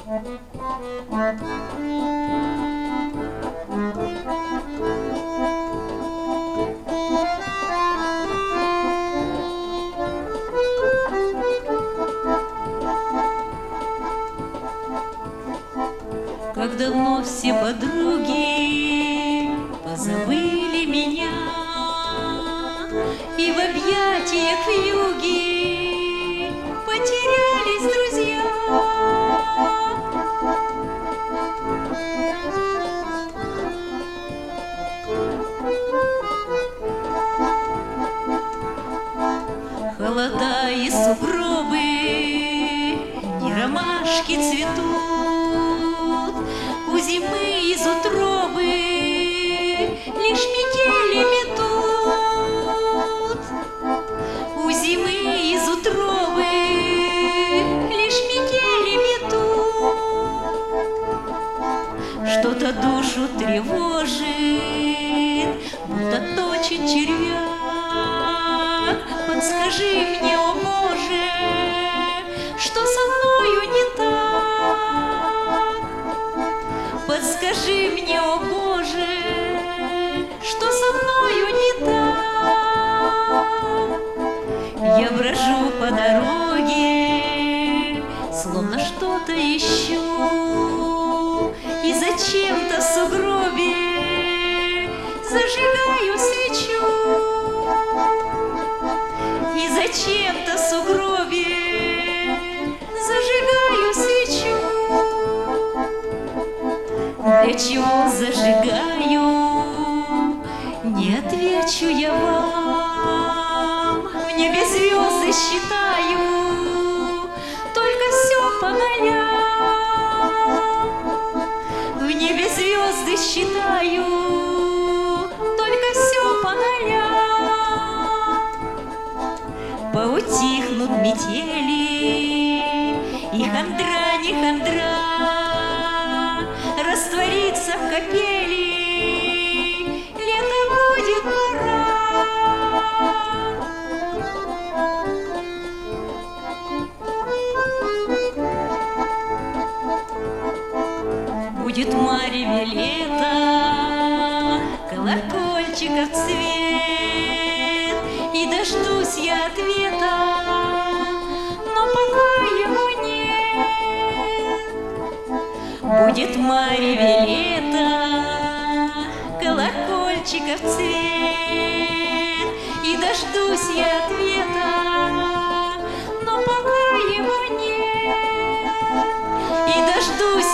Как давно все подруги позабыли меня, и в объятиях вьюги потерялись друзья. Холода и сугробы, не ромашки цветут, у зимы из утробы лишь метели метут. У зимы из утробы лишь метели метут. Что-то душу тревожит, будто точит червяк. Подскажи мне, о Боже, что со мною не так? Подскажи мне, о Боже, что со мною не так? Я брожу по дороге, словно что-то ищу, и зачем-то в сугробе зажигаю свечу. И зачем-то в сугробе зажигаю свечу. Для чего зажигаю, не отвечу я вам. В небе звезды считаю, только все по нолям. В небе звезды считаю, только все по нолям. Поутихнут метели, и хандра не хандра растворится в капели, лето будет пора. Будет в мареве лето, колокольчиков цвет, и дождусь я ответа, но пока его нет. Будет в мареве лето, колокольчиков цвет, и дождусь я ответа, но пока его нет. И дождусь